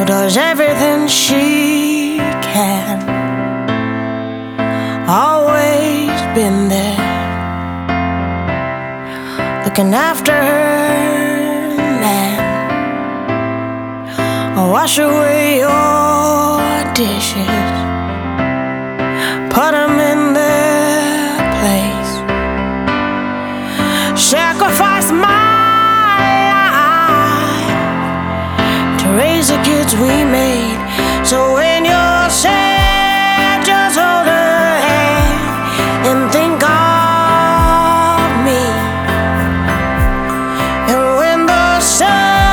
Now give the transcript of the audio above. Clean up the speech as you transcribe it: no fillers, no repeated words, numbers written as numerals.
does everything she can. Always been there, looking after her man. Wash away your dishes, put them in their place. Sacrifice my life to raise the kids we made, so